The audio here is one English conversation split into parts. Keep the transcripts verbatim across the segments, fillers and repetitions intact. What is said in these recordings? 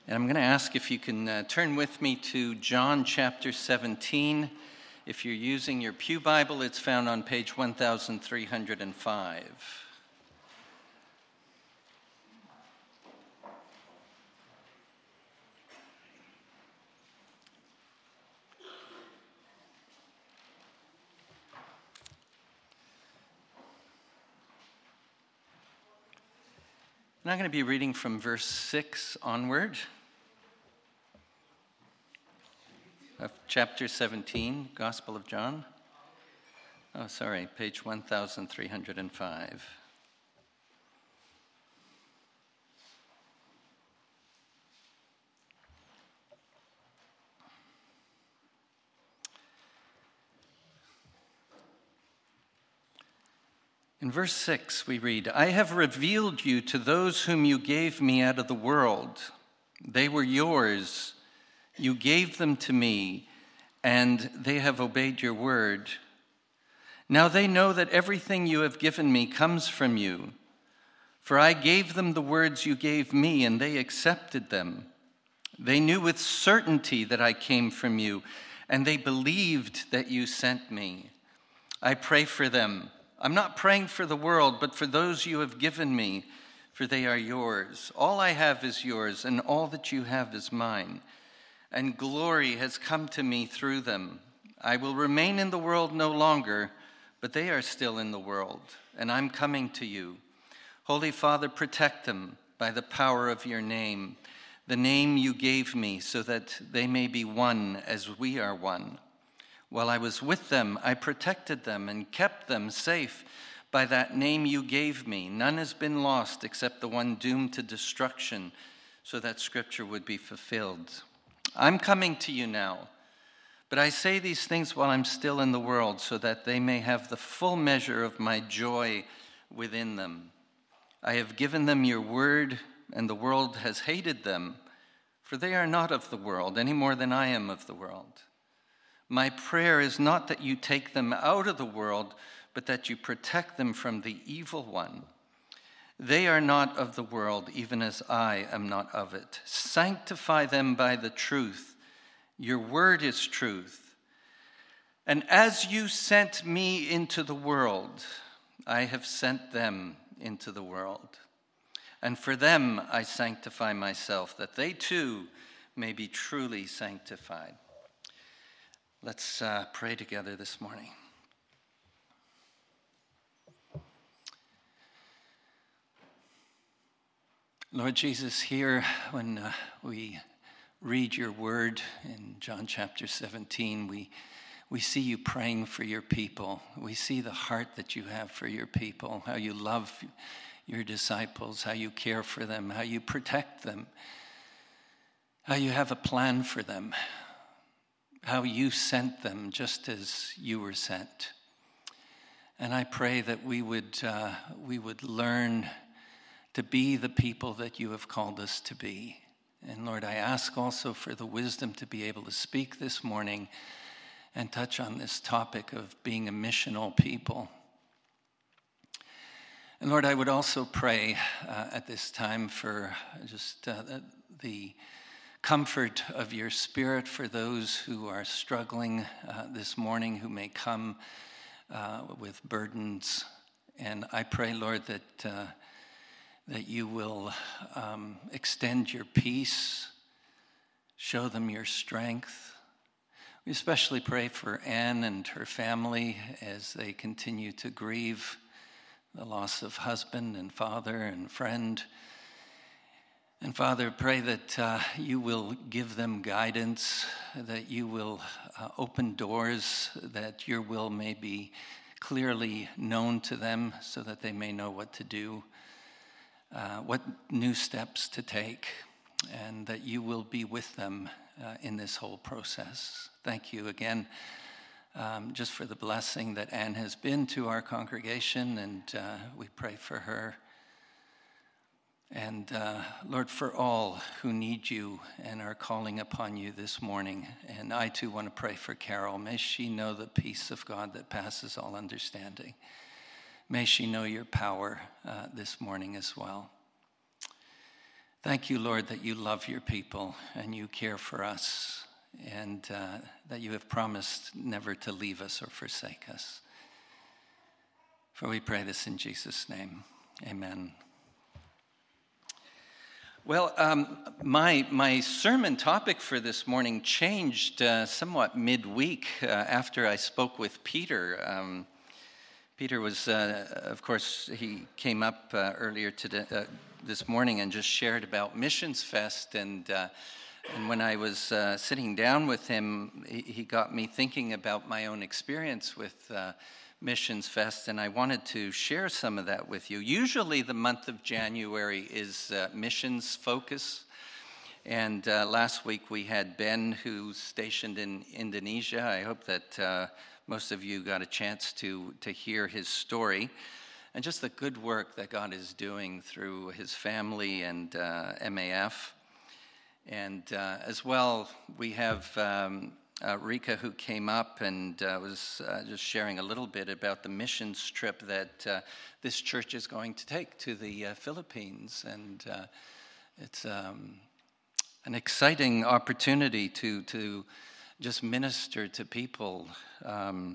And I'm going to ask if you can uh, turn with me to John chapter seventeen. If you're using your Pew Bible, it's found on page one thousand three hundred five. And I'm going to be reading from verse six onward of chapter seventeen, Gospel of John. Oh, sorry, page one thousand three hundred five. In verse six, we read, "I have revealed you to those whom you gave me out of the world. They were yours. You gave them to me, and they have obeyed your word. Now they know that everything you have given me comes from you. For I gave them the words you gave me, and they accepted them. They knew with certainty that I came from you, and they believed that you sent me. I pray for them. I'm not praying for the world, but for those you have given me, for they are yours. All I have is yours, and all that you have is mine. And glory has come to me through them. I will remain in the world no longer, but they are still in the world, and I'm coming to you. Holy Father, protect them by the power of your name, the name you gave me, so that they may be one as we are one. While I was with them, I protected them and kept them safe by that name you gave me. None has been lost except the one doomed to destruction, so that scripture would be fulfilled. I'm coming to you now, but I say these things while I'm still in the world, so that they may have the full measure of my joy within them. I have given them your word, and the world has hated them, for they are not of the world any more than I am of the world. My prayer is not that you take them out of the world, but that you protect them from the evil one. They are not of the world, even as I am not of it. Sanctify them by the truth. Your word is truth. And as you sent me into the world, I have sent them into the world. And for them I sanctify myself, that they too may be truly sanctified." Let's uh, pray together this morning. Lord Jesus, here when uh, we read your word in John chapter seventeen, we we see you praying for your people. We see the heart that you have for your people, how you love your disciples, how you care for them, how you protect them, how you have a plan for them, how you sent them just as you were sent. And I pray that we would uh, we would learn to be the people that you have called us to be. And Lord, I ask also for the wisdom to be able to speak this morning and touch on this topic of being a missional people. And Lord, I would also pray uh, at this time for just uh, the, the comfort of your Spirit for those who are struggling uh, this morning, who may come uh, with burdens. And I pray, Lord, that uh, that you will um, extend your peace, show them your strength. We especially pray for Anne and her family as they continue to grieve the loss of husband and father and friend. And Father, pray that uh, you will give them guidance, that you will uh, open doors, that your will may be clearly known to them so that they may know what to do, uh, what new steps to take, and that you will be with them uh, in this whole process. Thank you again um, just for the blessing that Anne has been to our congregation, and uh, we pray for her. And uh, Lord, for all who need you and are calling upon you this morning, and I too want to pray for Carol. May she know the peace of God that passes all understanding. May she know your power uh, this morning as well. Thank you, Lord, that you love your people and you care for us, and uh, that you have promised never to leave us or forsake us. For we pray this in Jesus' name. Amen. Well, um, my my sermon topic for this morning changed uh, somewhat midweek uh, after I spoke with Peter. Um, Peter was, uh, of course, he came up uh, earlier today, uh, this morning and just shared about Missions Fest, and uh, and when I was uh, sitting down with him, he, he got me thinking about my own experience with uh, Missions Fest, and I wanted to share some of that with you. Usually the month of January is uh, missions focus, and uh, last week we had Ben, who's stationed in Indonesia. I hope that uh, most of you got a chance to, to hear his story, and just the good work that God is doing through his family and uh, M A F. And uh, as well, we have um, uh, Rika, who came up and uh, was uh, just sharing a little bit about the missions trip that uh, this church is going to take to the uh, Philippines. And uh, it's um, an exciting opportunity to, to just minister to people um,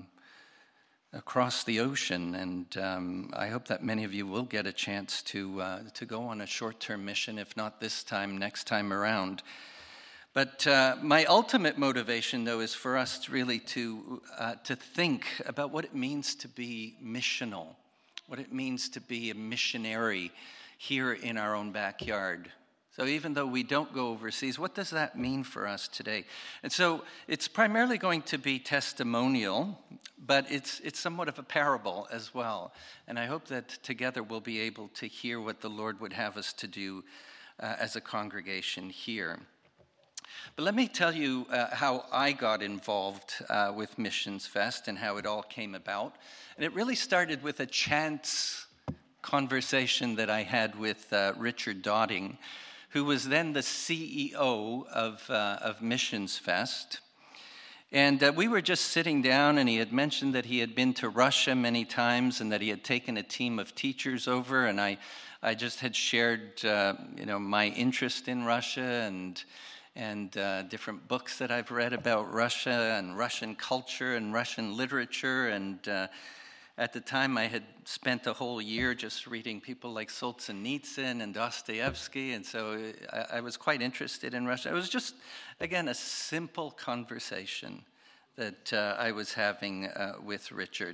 across the ocean, and um, I hope that many of you will get a chance to uh, to go on a short-term mission, if not this time, next time around. But uh, my ultimate motivation, though, is for us to really to uh, to think about what it means to be missional, what it means to be a missionary here in our own backyard. So even though we don't go overseas, what does that mean for us today? And so it's primarily going to be testimonial, but it's it's somewhat of a parable as well. And I hope that together we'll be able to hear what the Lord would have us to do uh, as a congregation here. But let me tell you uh, how I got involved uh, with Missions Fest and how it all came about. And it really started with a chance conversation that I had with uh, Richard Dotting, who was then the C E O of, uh, of Missions Fest. And uh, we were just sitting down, and he had mentioned that he had been to Russia many times and that he had taken a team of teachers over. And I, I just had shared, uh, you know, my interest in Russia and and uh, different books that I've read about Russia and Russian culture and Russian literature. And uh, at the time, I had spent a whole year just reading people like Solzhenitsyn and Dostoevsky, and so I, I was quite interested in Russia. It was just, again, a simple conversation that uh, I was having uh, with Richard.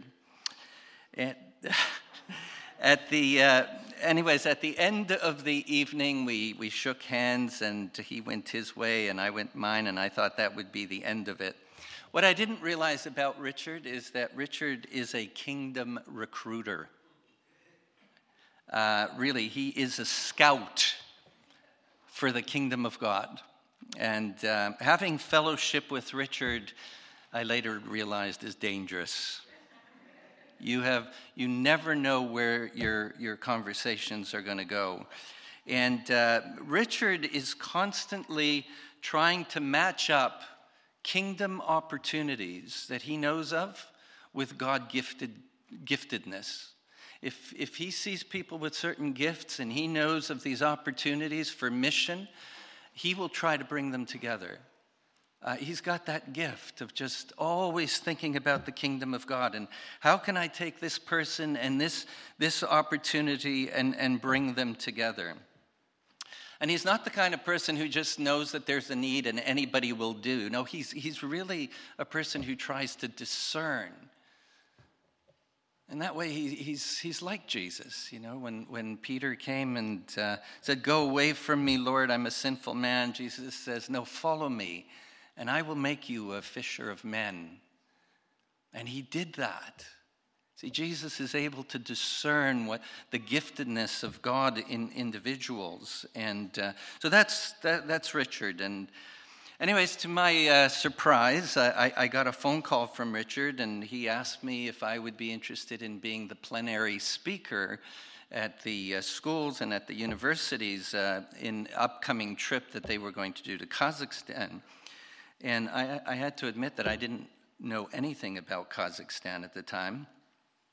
And at the, uh, anyways, at the end of the evening, we, we shook hands, and he went his way, and I went mine, and I thought that would be the end of it. What I didn't realize about Richard is that Richard is a kingdom recruiter. Uh, really, he is a scout for the kingdom of God. And uh, having fellowship with Richard, I later realized, is dangerous. You have, you never know where your, your conversations are going to go. And uh, Richard is constantly trying to match up kingdom opportunities that he knows of with God-gifted giftedness. If if he sees people with certain gifts and he knows of these opportunities for mission, he will try to bring them together. Uh, he's got that gift of just always thinking about the kingdom of God and how can I take this person and this this opportunity and, and bring them together. And he's not the kind of person who just knows that there's a need and anybody will do. No, he's he's really a person who tries to discern. And that way he, he's he's like Jesus, you know, when, when Peter came and uh, said, "Go away from me, Lord, I'm a sinful man." Jesus says, "No, follow me, and I will make you a fisher of men." And he did that. See, Jesus is able to discern what the giftedness of God in individuals, and uh, so that's that, that's Richard. And anyways, to my uh, surprise, I, I got a phone call from Richard, and he asked me if I would be interested in being the plenary speaker at the uh, schools and at the universities uh, in upcoming trip that they were going to do to Kazakhstan. And I, I had to admit that I didn't know anything about Kazakhstan at the time.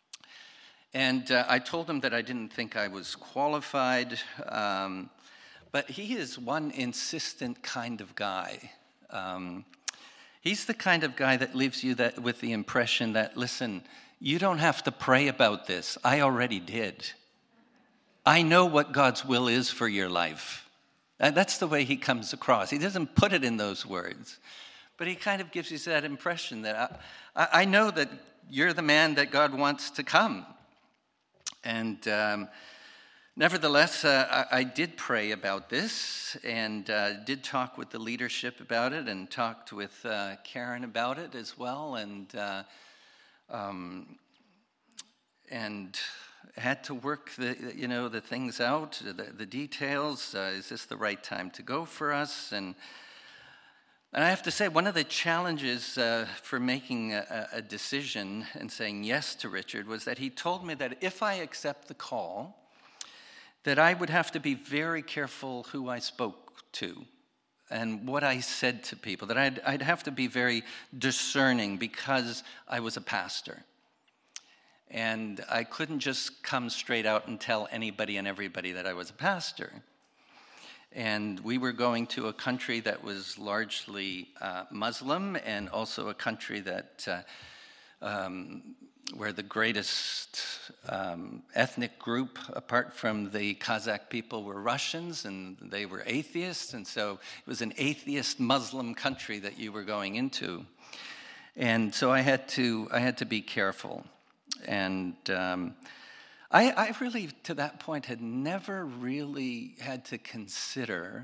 And uh, I told him that I didn't think I was qualified, um, But he is one insistent kind of guy. Um, he's the kind of guy that leaves you that with the impression that, listen, you don't have to pray about this. I already did. I know what God's will is for your life. And that's the way he comes across. He doesn't put it in those words, but he kind of gives you that impression that I, I know that you're the man that God wants to come. And um, nevertheless, uh, I, I did pray about this and uh, did talk with the leadership about it and talked with uh, Karen about it as well. And uh, um, and had to work the you know the things out, the, the details. Uh, is this the right time to go for us? And and I have to say, one of the challenges uh, for making a, a decision and saying yes to Richard was that he told me that if I accept the call, that I would have to be very careful who I spoke to and what I said to people, that I'd, I'd have to be very discerning because I was a pastor. And I couldn't just come straight out and tell anybody and everybody that I was a pastor. And we were going to a country that was largely uh, Muslim, and also a country that uh, um, where the greatest um, ethnic group, apart from the Kazakh people, were Russians, and they were atheists. And so it was an atheist Muslim country that you were going into. And so I had to I had to be careful. And um, I, I really, to that point, had never really had to consider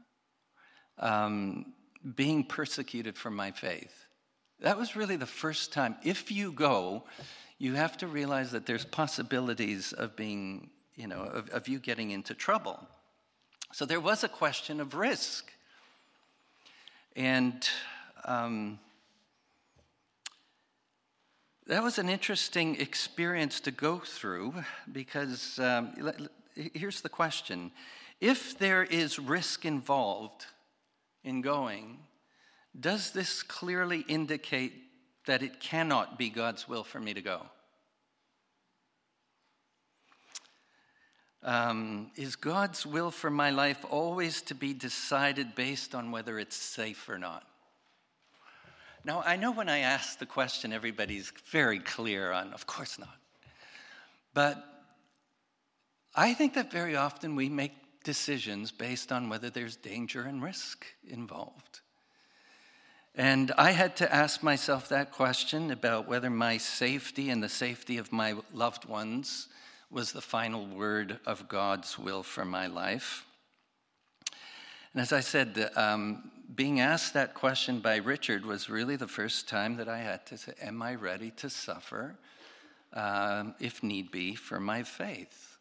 um, being persecuted for my faith. That was really the first time. If you go, you have to realize that there's possibilities of being, you know, of, of you getting into trouble. So there was a question of risk. And um, that was an interesting experience to go through because um, here's the question. If there is risk involved in going, does this clearly indicate that it cannot be God's will for me to go? Um, is God's will for my life always to be decided based on whether it's safe or not? Now, I know when I ask the question, everybody's very clear on, of course not. But I think that very often we make decisions based on whether there's danger and risk involved. And I had to ask myself that question about whether my safety and the safety of my loved ones was the final word of God's will for my life. And as I said, um, being asked that question by Richard was really the first time that I had to say, am I ready to suffer, um, if need be, for my faith?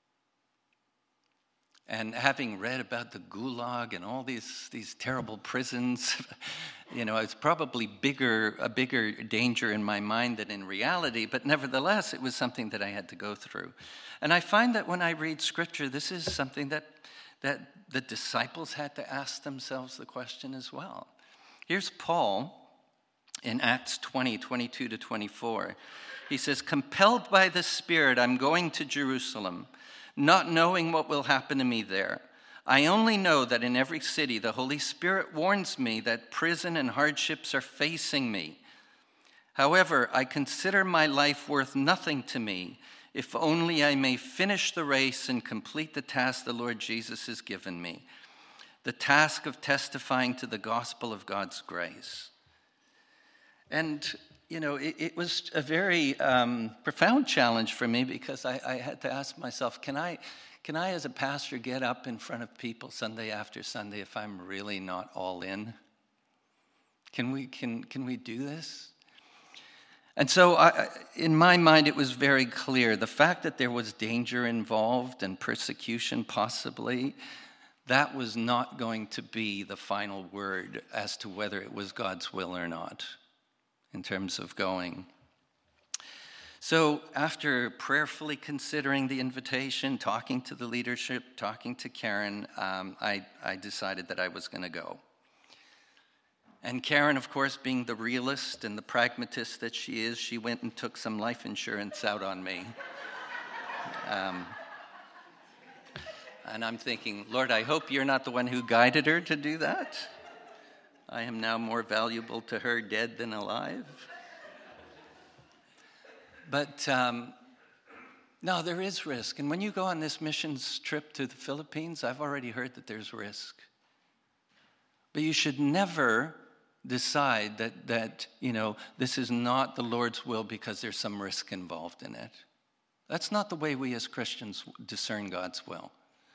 And having read about the Gulag and all these, these terrible prisons, you know, it's probably bigger, a bigger danger in my mind than in reality, but nevertheless, it was something that I had to go through. And I find that when I read Scripture, this is something that that the disciples had to ask themselves the question as well. Here's Paul in Acts twenty, twenty-two to twenty-four. He says, compelled by the Spirit, I'm going to Jerusalem, not knowing what will happen to me there. I only know that in every city the Holy Spirit warns me that prison and hardships are facing me. However, I consider my life worth nothing to me, if only I may finish the race and complete the task the Lord Jesus has given me, the task of testifying to the gospel of God's grace. And, you know, it, it was a very um, profound challenge for me because I, I had to ask myself, can I, can I as a pastor get up in front of people Sunday after Sunday if I'm really not all in? Can we, can, can we do this? And so I, in my mind, it was very clear. The fact that there was danger involved and persecution possibly, that was not going to be the final word as to whether it was God's will or not in terms of going. So after prayerfully considering the invitation, talking to the leadership, talking to Karen, um, I, I decided that I was going to go. And Karen, of course, being the realist and the pragmatist that she is, she went and took some life insurance out on me. Um, And I'm thinking, Lord, I hope you're not the one who guided her to do that. I am now more valuable to her dead than alive. But um, no, there is risk. And when you go on this missions trip to the Philippines, I've already heard that there's risk. But you should never decide that, that, you know, this is not the Lord's will because there's some risk involved in it. That's not the way we as Christians discern God's will.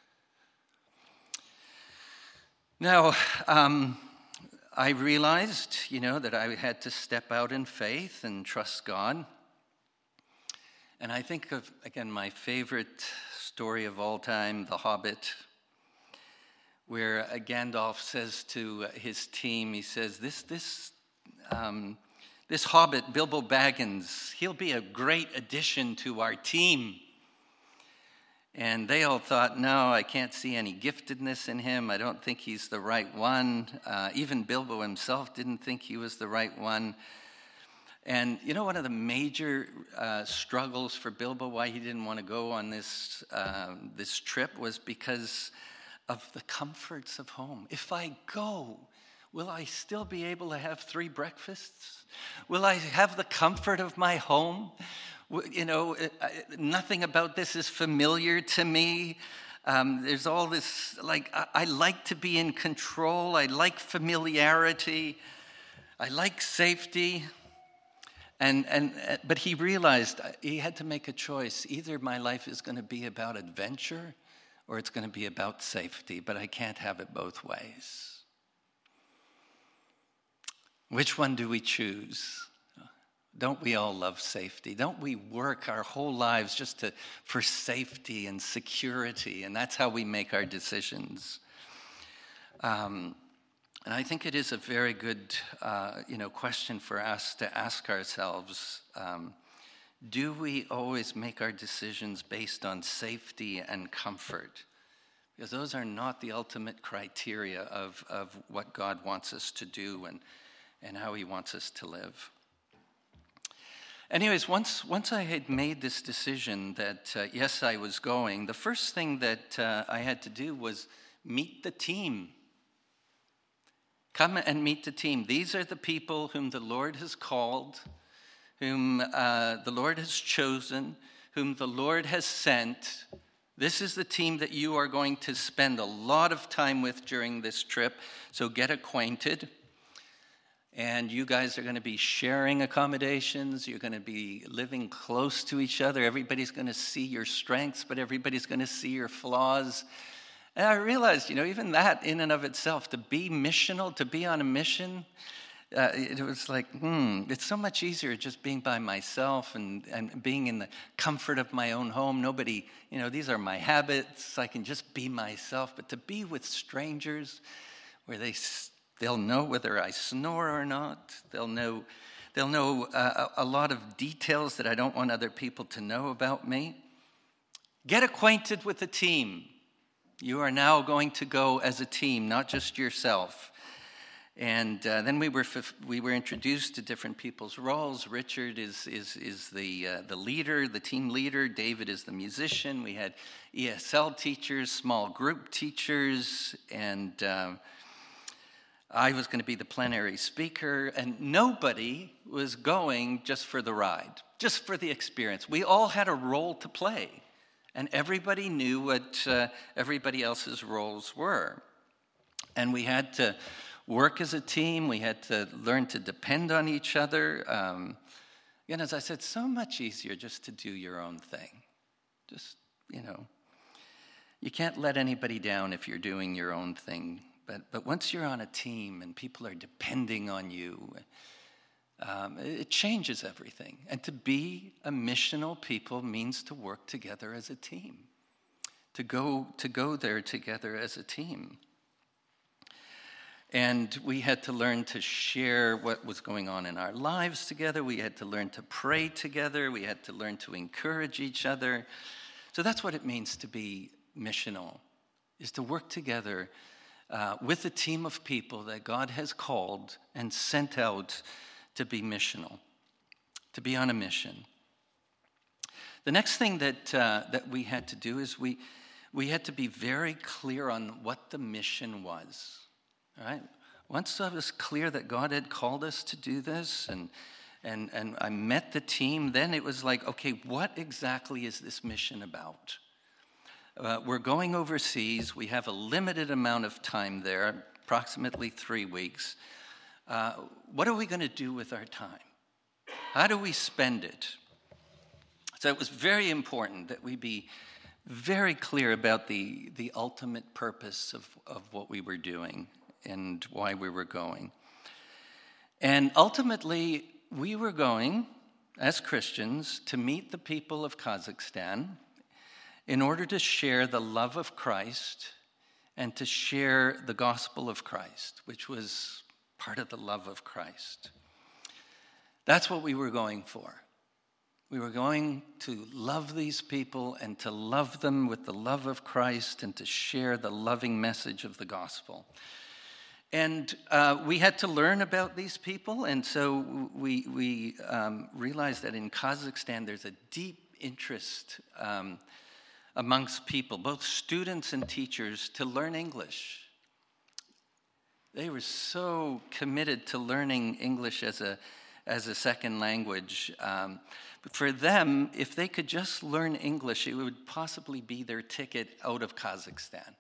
Now, um, I realized, you know, that I had to step out in faith and trust God. And I think of, again, my favorite story of all time, The Hobbit, where Gandalf says to his team, he says, this this um, this Hobbit, Bilbo Baggins, he'll be a great addition to our team. And they all thought, no, I can't see any giftedness in him. I don't think he's the right one. Uh, even Bilbo himself didn't think he was the right one. And you know, one of the major uh, struggles for Bilbo, why he didn't want to go on this uh, this trip, was because of the comforts of home. If I go, will I still be able to have three breakfasts? Will I have the comfort of my home? You know, nothing about this is familiar to me. Um, there's all this, like, I, I like to be in control. I like familiarity. I like safety. And and but he realized he had to make a choice. Either my life is going to be about adventure or it's going to be about safety, but I can't have it both ways. Which one do we choose? Don't we all love safety? Don't we work our whole lives just to for safety and security, and that's how we make our decisions? Um, and I think it is a very good, uh, you know, question for us to ask ourselves. Um, Do we always make our decisions based on safety and comfort? Because those are not the ultimate criteria of, of what God wants us to do and, and how he wants us to live. Anyways, once once I had made this decision that, uh, yes, I was going, the first thing that uh, I had to do was meet the team. Come and meet the team. These are the people whom the Lord has called, whom uh, the Lord has chosen, whom the Lord has sent. This is the team that you are going to spend a lot of time with during this trip, so get acquainted. And you guys are going to be sharing accommodations. You're going to be living close to each other. Everybody's going to see your strengths, but everybody's going to see your flaws. And I realized, you know, even that in and of itself, to be missional, to be on a mission, Uh, it was like, hmm, it's so much easier just being by myself and, and being in the comfort of my own home. Nobody, you know, these are my habits. I can just be myself. But to be with strangers where they, they'll know whether I snore or not. They'll know, they'll know uh, a lot of details that I don't want other people to know about me. Get acquainted with the team. You are now going to go as a team, not just yourself. And uh, then we were we were introduced to different people's roles. Richard is is is the uh, the leader, the team leader. David is the musician. We had E S L teachers, small group teachers, and uh, I was going to be the plenary speaker. And nobody was going just for the ride, just for the experience. We all had a role to play, and everybody knew what uh, everybody else's roles were, and we had to work as a team. We had to learn to depend on each other. Um, again, as I said, so much easier just to do your own thing. Just, you know, you can't let anybody down if you're doing your own thing. But but once you're on a team and people are depending on you, um, it changes everything. And to be a missional people means to work together as a team, to go to go there together as a team. And we had to learn to share what was going on in our lives together. We had to learn to pray together. We had to learn to encourage each other. So that's what it means to be missional, is to work together uh, with a team of people that God has called and sent out to be missional, to be on a mission. The next thing that uh, that we had to do is we we had to be very clear on what the mission was, all right? Once I was clear that God had called us to do this, and, and, and I met the team, then it was like, okay, what exactly is this mission about? Uh, we're going overseas. We have a limited amount of time there, approximately three weeks. Uh, what are we going to do with our time? How do we spend it? So it was very important that we be very clear about the, the ultimate purpose of, of what we were doing and why we were going. And ultimately, we were going, as Christians, to meet the people of Kazakhstan in order to share the love of Christ and to share the gospel of Christ, which was part of the love of Christ. That's what we were going for. We were going to love these people and to love them with the love of Christ and to share the loving message of the gospel. And uh, we had to learn about these people, and so we, we um, realized that in Kazakhstan there's a deep interest um, amongst people, both students and teachers, to learn English. They were so committed to learning English as a as a second language. Um, but for them, if they could just learn English, it would possibly be their ticket out of Kazakhstan.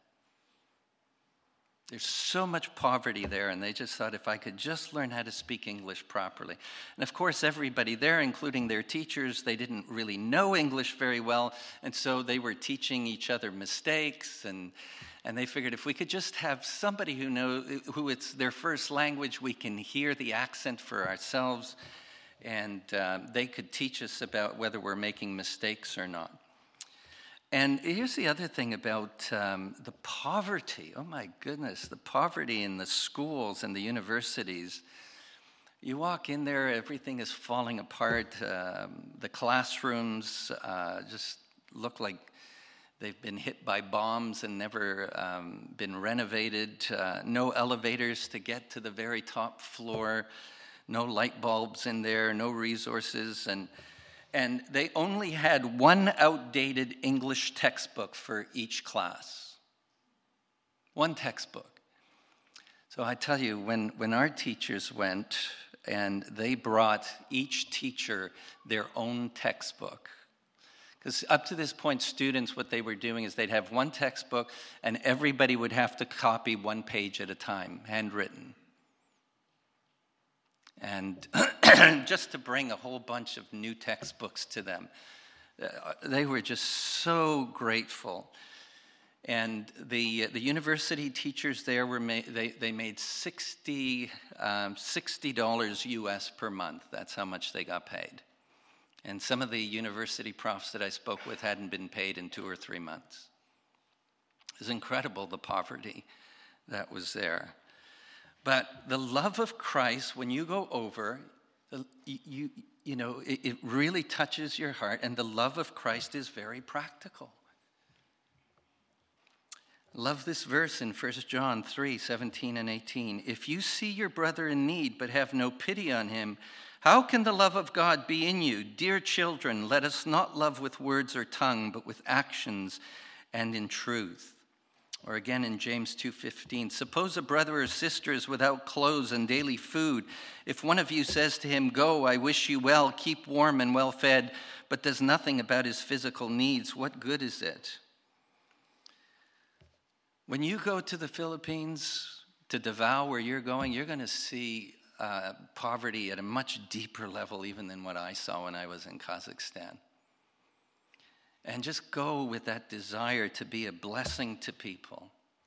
There's so much poverty there, and they just thought, if I could just learn how to speak English properly. And of course, everybody there, including their teachers, they didn't really know English very well, and so they were teaching each other mistakes, and and they figured if we could just have somebody who know who it's their first language, we can hear the accent for ourselves, and uh, they could teach us about whether we're making mistakes or not. And here's the other thing about um, the poverty. Oh my goodness, the poverty in the schools and the universities. You walk in there, everything is falling apart. Um, the classrooms uh, just look like they've been hit by bombs and never um, been renovated. Uh, no elevators to get to the very top floor. No light bulbs in there, no resources. And And they only had one outdated English textbook for each class. One textbook. So I tell you, when, when our teachers went and they brought each teacher their own textbook, because up to this point, students, what they were doing is they'd have one textbook and everybody would have to copy one page at a time, handwritten. And just to bring a whole bunch of new textbooks to them. Uh, they were just so grateful. And the the university teachers there were ma- they they made sixty dollars U S per month. That's how much they got paid. And some of the university profs that I spoke with hadn't been paid in two or three months. It was incredible, the poverty that was there. But the love of Christ, when you go over, you, you, you know, it, it really touches your heart, and the love of Christ is very practical. Love this verse in First John three, seventeen and eighteen. If you see your brother in need but have no pity on him, how can the love of God be in you? Dear children, let us not love with words or tongue, but with actions and in truth. Or again in James two fifteen, suppose a brother or sister is without clothes and daily food. If one of you says to him, go, I wish you well, keep warm and well fed, but does nothing about his physical needs, what good is it? When you go to the Philippines, to Davao, where you're going, you're going to see uh, poverty at a much deeper level even than what I saw when I was in Kazakhstan. And just go with that desire to be a blessing to people.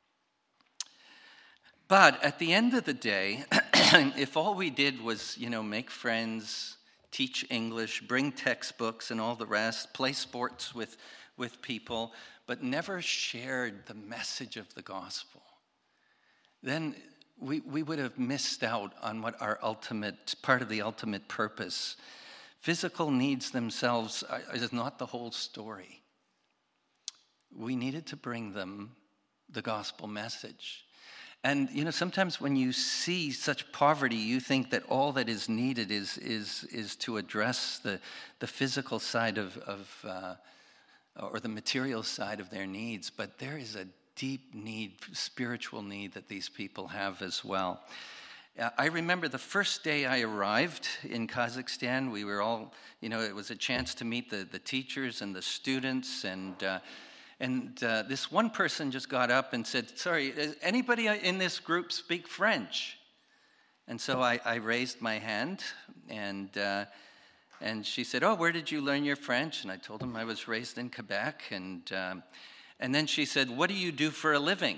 But at the end of the day, if all we did was, you know, make friends, teach English, bring textbooks and all the rest, play sports with, with people, but never shared the message of the gospel, then we, we would have missed out on what our ultimate, part of the ultimate purpose. Physical needs themselves are, is not the whole story. We needed to bring them the gospel message. And, you know, sometimes when you see such poverty, you think that all that is needed is is is to address the, the physical side of, of, uh, or the material side of their needs, but there is a deep need, spiritual need that these people have as well. Uh, I remember the first day I arrived in Kazakhstan, we were all, you know, it was a chance to meet the, the teachers and the students, and uh, and uh, this one person just got up and said, sorry, does anybody in this group speak French? And so I, I raised my hand, and uh, and she said, oh, where did you learn your French? And I told him I was raised in Quebec, and um, and then she said, what do you do for a living?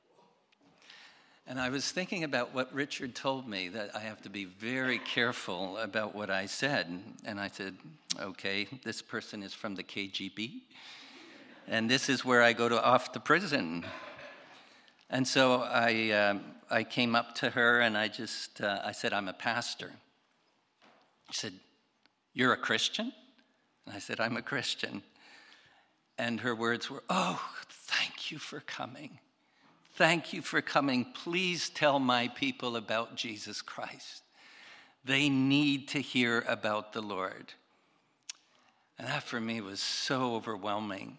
And I was thinking about what Richard told me, that I have to be very careful about what I said. And I said, okay, this person is from the K G B, and this is where I go to off to prison. And so I um, I came up to her and I just, uh, I said, I'm a pastor. She said, you're a Christian? And I said, I'm a Christian. And her words were, oh, thank you for coming. Thank you for coming. Please tell my people about Jesus Christ. They need to hear about the Lord. And that for me was so overwhelming.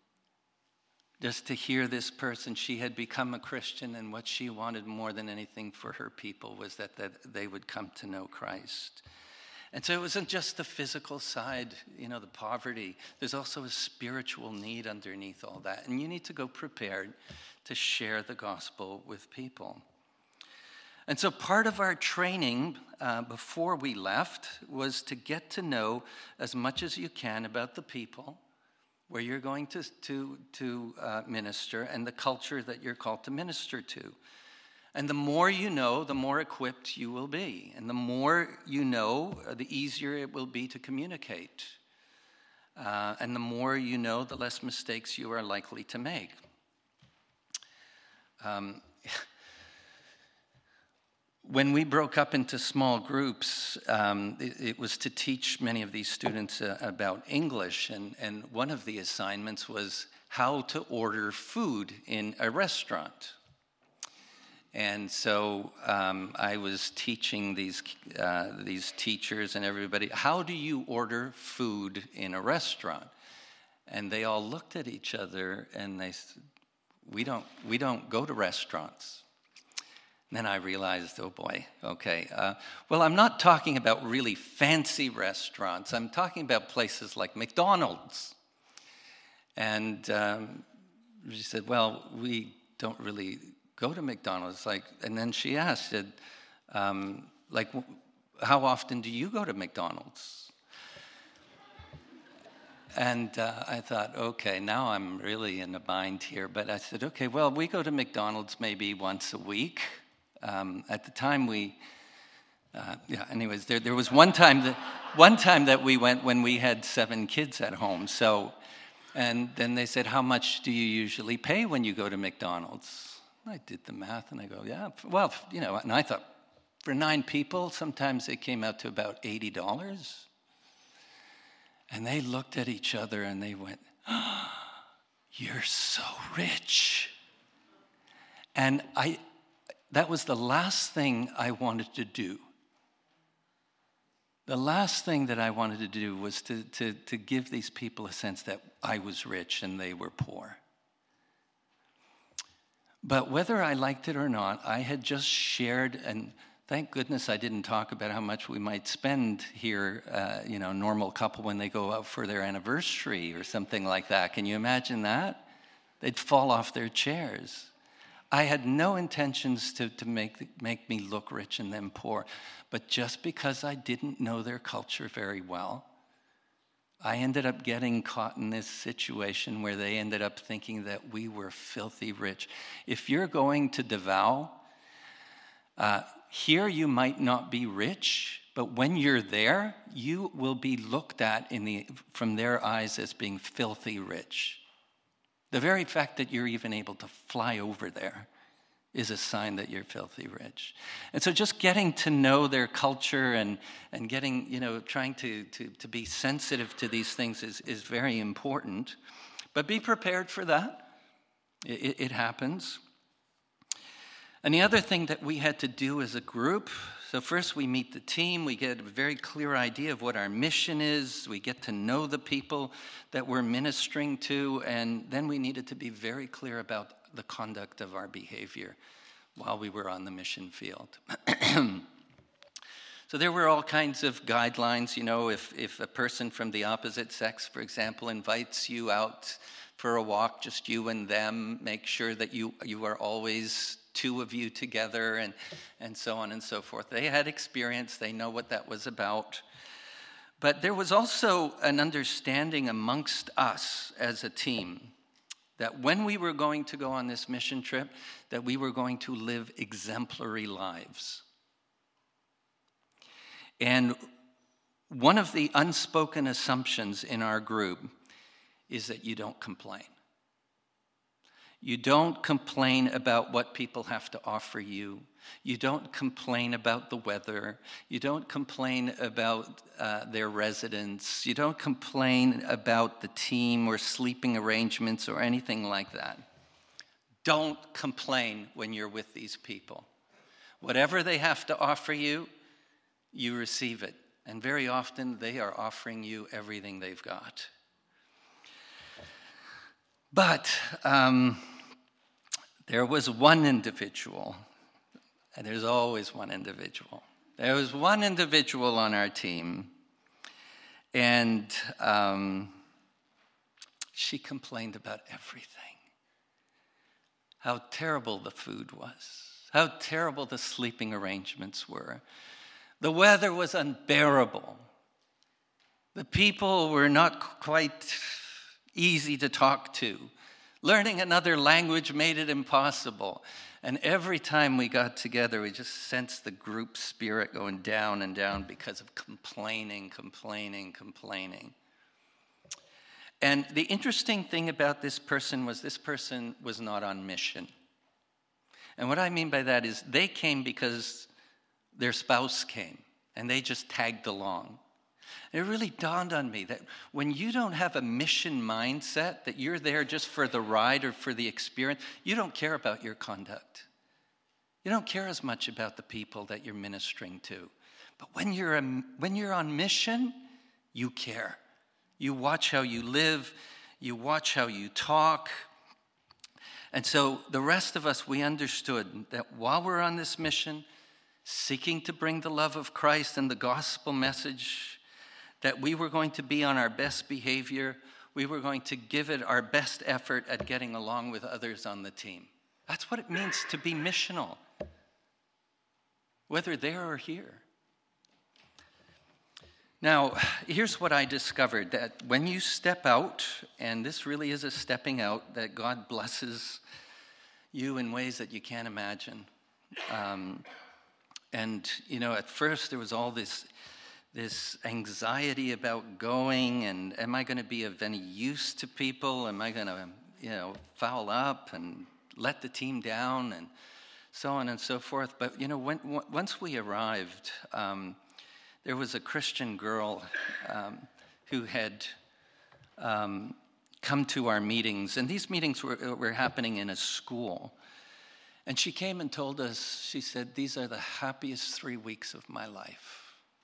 Just to hear this person, she had become a Christian, and what she wanted more than anything for her people was that, that they would come to know Christ. And so it wasn't just the physical side, you know, the poverty. There's also a spiritual need underneath all that. And you need to go prepared to share the gospel with people. And so part of our training uh, before we left was to get to know as much as you can about the people where you're going to, to, to uh, minister and the culture that you're called to minister to. And the more you know, the more equipped you will be. And the more you know, the easier it will be to communicate. Uh, and the more you know, the less mistakes you are likely to make. Um, when we broke up into small groups, um, it, it was to teach many of these students uh, about English. And, and one of the assignments was how to order food in a restaurant. And so um, I was teaching these uh, these teachers and everybody, how do you order food in a restaurant? And they all looked at each other and they said, we don't we don't go to restaurants. And then I realized, oh boy, okay. Uh, well, I'm not talking about really fancy restaurants. I'm talking about places like McDonald's. And um, she said, well, we don't really go to McDonald's. Like, and then she asked, said, um, like, how often do you go to McDonald's? And uh, I thought, okay, now I'm really in a bind here. But I said, okay, well, we go to McDonald's maybe once a week. Um, at the time, we, uh, yeah. Anyways, there there was one time that one time that we went when we had seven kids at home. So, and then they said, how much do you usually pay when you go to McDonald's? I did the math and I go, yeah, well, you know, and I thought for nine people, sometimes it came out to about eighty dollars. And they looked at each other and they went, oh, you're so rich. And I, that was the last thing I wanted to do. The last thing that I wanted to do was to, to, to give these people a sense that I was rich and they were poor. But whether I liked it or not, I had just shared, and thank goodness I didn't talk about how much we might spend here, uh, you know, normal couple when they go out for their anniversary or something like that. Can you imagine that? They'd fall off their chairs. I had no intentions to, to make, make me look rich and them poor. But just because I didn't know their culture very well, I ended up getting caught in this situation where they ended up thinking that we were filthy rich. If you're going to Davao, uh, here you might not be rich, but when you're there, you will be looked at in the from their eyes as being filthy rich. The very fact that you're even able to fly over there is a sign that you're filthy rich. And so just getting to know their culture and, and getting, you know, trying to, to, to be sensitive to these things is, is very important. But be prepared for that. It, it happens. And the other thing that we had to do as a group, so first we meet the team, we get a very clear idea of what our mission is, we get to know the people that we're ministering to, and then we needed to be very clear about the conduct of our behavior while we were on the mission field. So there were all kinds of guidelines, you know, if, if a person from the opposite sex, for example, invites you out for a walk, just you and them, make sure that you, you are always two of you together, and, and so on and so forth. They had experience, they know what that was about. But there was also an understanding amongst us as a team that when we were going to go on this mission trip, that we were going to live exemplary lives. And one of the unspoken assumptions in our group is that you don't complain. You don't complain about what people have to offer you. You don't complain about the weather. You don't complain about uh, their residence. You don't complain about the team or sleeping arrangements or anything like that. Don't complain when you're with these people. Whatever they have to offer you, you receive it. And very often they are offering you everything they've got. But um, there was one individual, and there's always one individual. There was one individual on our team, and um, she complained about everything. How terrible the food was, how terrible the sleeping arrangements were. The weather was unbearable. The people were not quite easy to talk to. Learning another language made it impossible. And every time we got together, we just sensed the group spirit going down and down because of complaining, complaining, complaining. And the interesting thing about this person was this person was not on mission. And what I mean by that is they came because their spouse came, and they just tagged along. It really dawned on me that when you don't have a mission mindset, that you're there just for the ride or for the experience, you don't care about your conduct. You don't care as much about the people that you're ministering to. But when you're, a, when you're on mission, you care. You watch how you live. You watch how you talk. And so the rest of us, we understood that while we're on this mission, seeking to bring the love of Christ and the gospel message, that we were going to be on our best behavior. We were going to give it our best effort at getting along with others on the team. That's what it means to be missional, whether there or here. Now, here's what I discovered, that when you step out, and this really is a stepping out, that God blesses you in ways that you can't imagine. Um, and, you know, at first there was all this this anxiety about going, and am I going to be of any use to people? Am I going to, you know, foul up and let the team down, and so on and so forth? But, you know, when, once we arrived, um, there was a Christian girl um, who had um, come to our meetings, and these meetings were, were happening in a school. And she came and told us, she said, "These are the happiest three weeks of my life."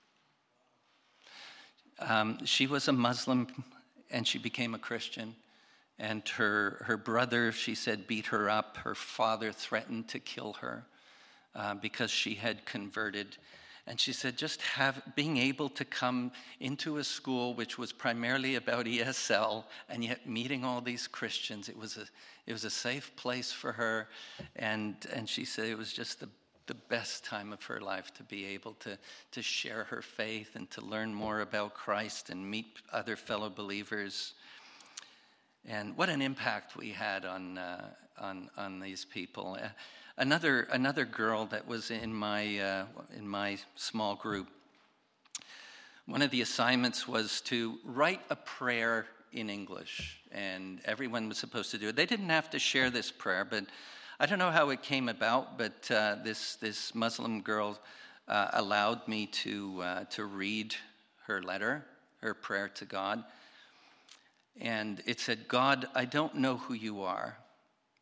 Um, she was a Muslim, and she became a Christian. And her, her brother, she said, beat her up. Her father threatened to kill her uh, because she had converted. And she said, just have being able to come into a school which was primarily about E S L, and yet meeting all these Christians, it was a it was a safe place for her. And and she said it was just the the best time of her life to be able to, to share her faith and to learn more about Christ and meet other fellow believers. And what an impact we had on uh, on on these people. Uh, another another girl that was in my uh, in my small group. One of the assignments was to write a prayer in English, and everyone was supposed to do it. They didn't have to share this prayer, but I don't know how it came about, but uh, this this Muslim girl uh, allowed me to uh, to read her letter, her prayer to God. And it said, "God, I don't know who you are,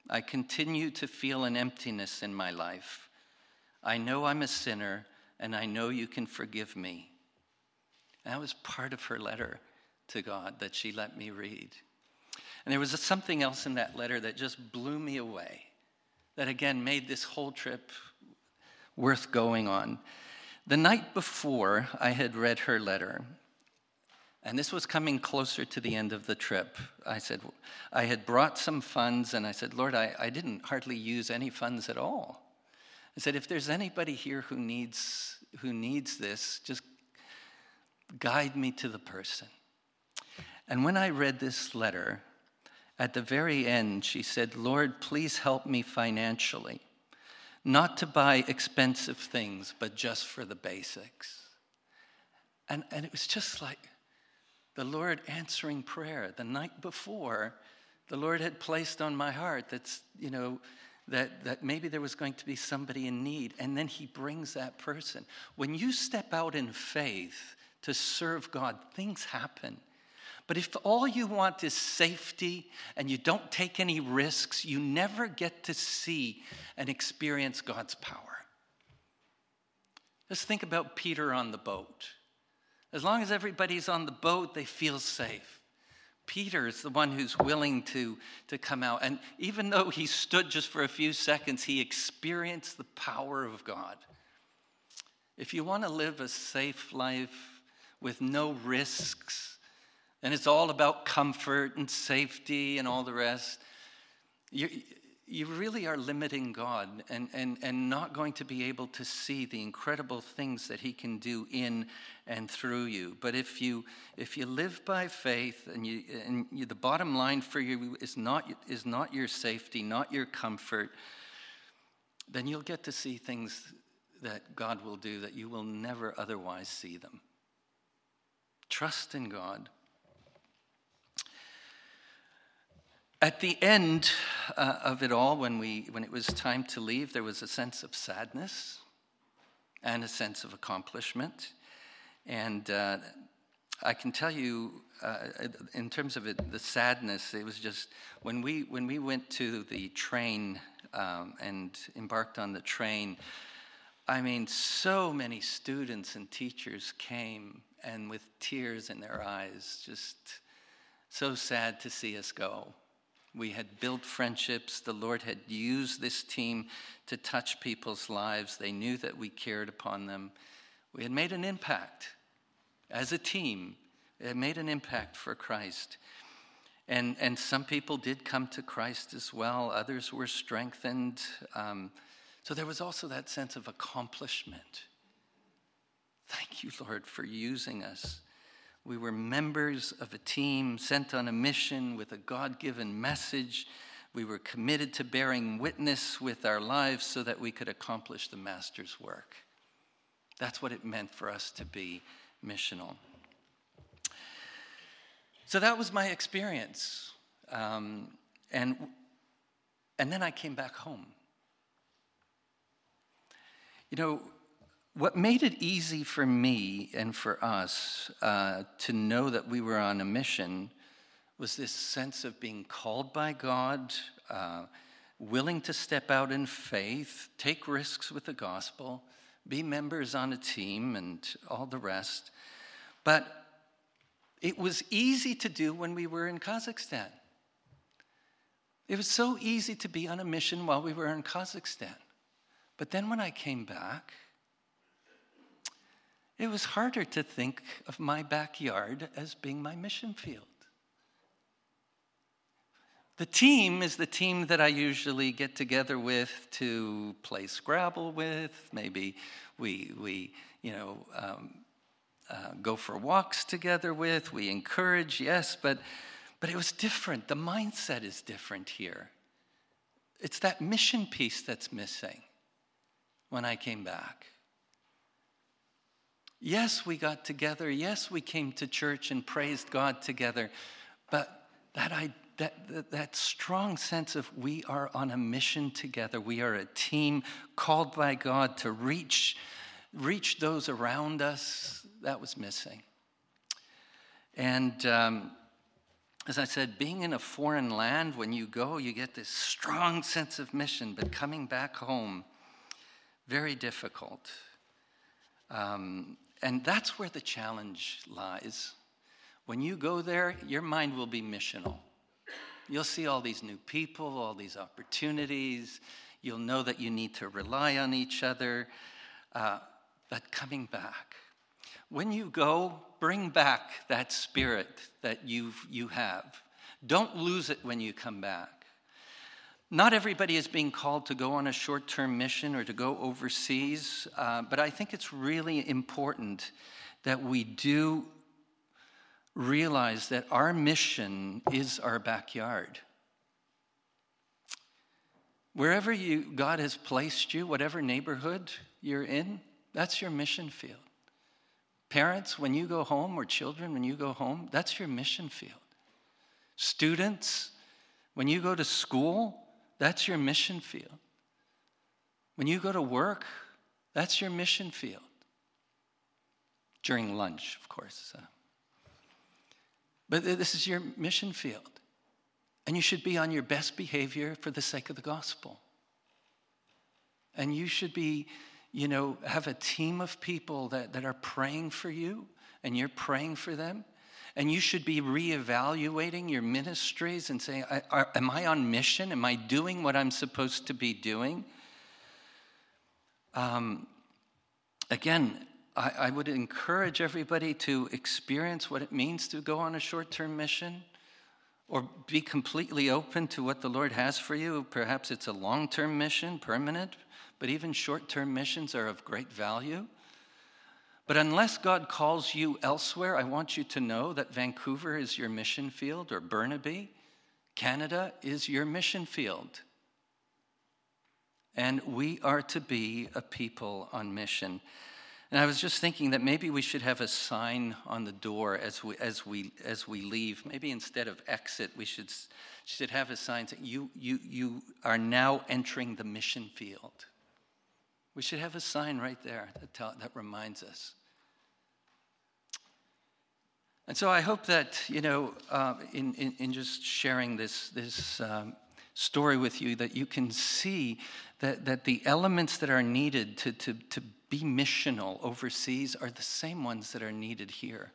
I continue to feel an emptiness in my life. I know I'm a sinner, and I know you can forgive me. And that was part of her letter to God that she let me read. And there was something else in that letter that just blew me away, that again made this whole trip worth going on. The night before I had read her letter, and this was coming closer to the end of the trip, I said, I had brought some funds, and I said, Lord, I, I didn't hardly use any funds at all. I said, if there's anybody here who needs who needs this, just guide me to the person. And when I read this letter, at the very end, she said, Lord, please help me financially, not to buy expensive things, but just for the basics. And, and it was just like the Lord answering prayer. The night before, the Lord had placed on my heart that's, you know, that, that maybe there was going to be somebody in need, and then he brings that person. When you step out in faith to serve God, things happen. But if all you want is safety and you don't take any risks, you never get to see and experience God's power. Just think about Peter on the boat. As long as everybody's on the boat, they feel safe. Peter is the one who's willing to, to come out. And even though he stood just for a few seconds, he experienced the power of God. If you want to live a safe life with no risks, and it's all about comfort and safety and all the rest, you, you really are limiting God and, and, and not going to be able to see the incredible things that he can do in and through you. But if you if you live by faith, and you and you, the bottom line for you is not is not your safety, not your comfort, then you'll get to see things that God will do that you will never otherwise see them. Trust in God. At the end uh, of it all, when we when it was time to leave, there was a sense of sadness and a sense of accomplishment. And uh, I can tell you, uh, in terms of it, the sadness, it was just when we when we went to the train um, and embarked on the train. I mean, so many students and teachers came, and with tears in their eyes, just so sad to see us go. We had built friendships. The Lord had used this team to touch people's lives. They knew that we cared upon them. We had made an impact as a team. It made an impact for Christ. And, and some people did come to Christ as well. Others were strengthened. Um, so there was also that sense of accomplishment. Thank you, Lord, for using us. We were members of a team sent on a mission with a God-given message. We were committed to bearing witness with our lives so that we could accomplish the Master's work. That's what it meant for us to be missional. So that was my experience. Um, and, and then I came back home. You know, what made it easy for me and for us uh, to know that we were on a mission was this sense of being called by God, uh, willing to step out in faith, take risks with the gospel, be members on a team, and all the rest. But it was easy to do when we were in Kazakhstan. It was so easy to be on a mission while we were in Kazakhstan. But then when I came back, it was harder to think of my backyard as being my mission field. The team is the team that I usually get together with to play Scrabble with. Maybe we, we you know, um, uh, go for walks together with. We encourage, yes, but, but it was different. The mindset is different here. It's that mission piece that's missing when I came back. Yes, we got together. Yes, we came to church and praised God together. But that, I, that, that, that strong sense of we are on a mission together. We are a team called by God to reach, reach those around us. That was missing. And um, as I said, being in a foreign land, when you go, you get this strong sense of mission, but coming back home, very difficult. Um, and that's where the challenge lies. When you go there, your mind will be missional. You'll see all these new people, all these opportunities. You'll know that you need to rely on each other. Uh, but coming back, when you go, bring back that spirit that you've, you have. Don't lose it when you come back. Not everybody is being called to go on a short-term mission or to go overseas, uh, but I think it's really important that we do realize that our mission is our backyard. Wherever you, God has placed you, whatever neighborhood you're in, that's your mission field. Parents, when you go home, or children, when you go home, that's your mission field. Students, when you go to school, that's your mission field. When you go to work, that's your mission field. During lunch, of course. Uh, but this is your mission field. And you should be on your best behavior for the sake of the gospel. And you should be, you know, have a team of people that, that are praying for you, and you're praying for them. And you should be reevaluating your ministries and saying, are, am I on mission? Am I doing what I'm supposed to be doing? Um, again, I, I would encourage everybody to experience what it means to go on a short-term mission, or be completely open to what the Lord has for you. Perhaps it's a long-term mission, permanent, but even short-term missions are of great value. But unless God calls you elsewhere, I want you to know that Vancouver is your mission field, or Burnaby, Canada is your mission field. And we are to be a people on mission. And I was just thinking that maybe we should have a sign on the door as we as we as we leave. Maybe instead of exit, we should should have a sign saying, you you you are now entering the mission field. We should have a sign right there that tell, that reminds us. And so I hope that, you know, uh, in, in in just sharing this this um, story with you, that you can see that that the elements that are needed to to to be missional overseas are the same ones that are needed here.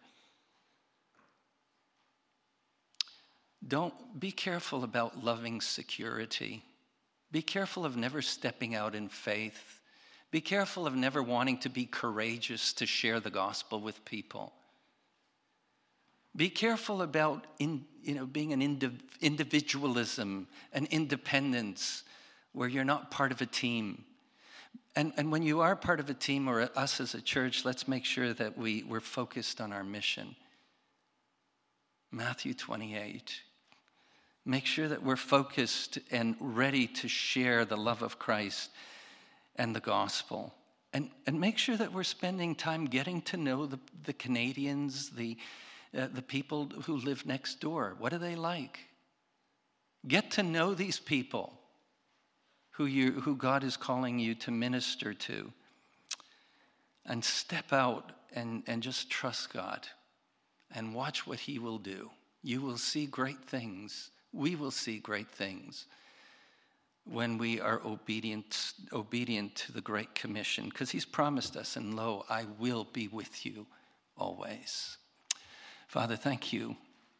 Don't be careful about loving security. Be careful of never stepping out in faith. Be careful of never wanting to be courageous to share the gospel with people. Be careful about in, you know, being an indiv- individualism, an independence where you're not part of a team. And, and when you are part of a team, or us as a church, let's make sure that we, we're focused on our mission. Matthew twenty-eight. Make sure that we're focused and ready to share the love of Christ and the gospel. And, and make sure that we're spending time getting to know the, the Canadians, the, uh, the people who live next door. What are they like? Get to know these people who you, who God is calling you to minister to. And step out and, and just trust God and watch what he will do. You will see great things. We will see great things when we are obedient, obedient to the Great Commission, because he's promised us, and lo, I will be with you always. Father, thank you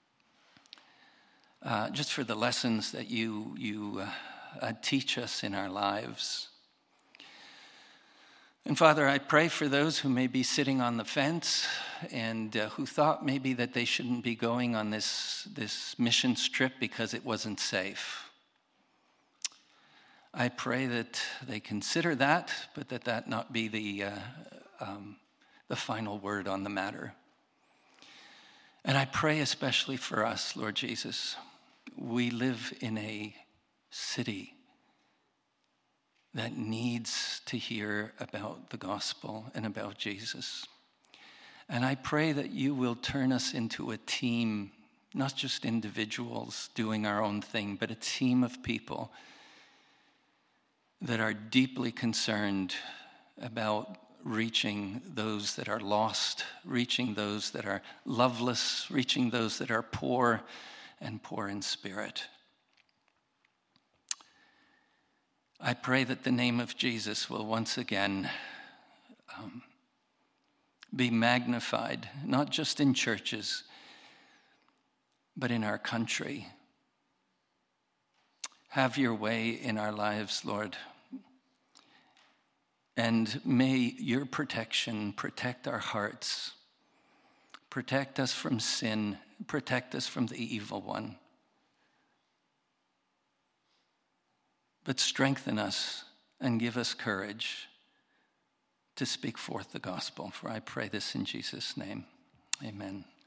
uh, just for the lessons that you, you uh, Uh, teach us in our lives. And Father, I pray for those who may be sitting on the fence and uh, who thought maybe that they shouldn't be going on this, this mission trip because it wasn't safe. I pray that they consider that, but that that not be the, uh, um, the final word on the matter. And I pray especially for us, Lord Jesus. We live in a city that needs to hear about the gospel and about Jesus. And I pray that you will turn us into a team, not just individuals doing our own thing, but a team of people that are deeply concerned about reaching those that are lost, reaching those that are loveless, reaching those that are poor, and poor in spirit. I pray that the name of Jesus will once again um, be magnified, not just in churches, but in our country. Have your way in our lives, Lord. And may your protection protect our hearts, protect us from sin, protect us from the evil one. But strengthen us and give us courage to speak forth the gospel. For I pray this in Jesus' name. Amen.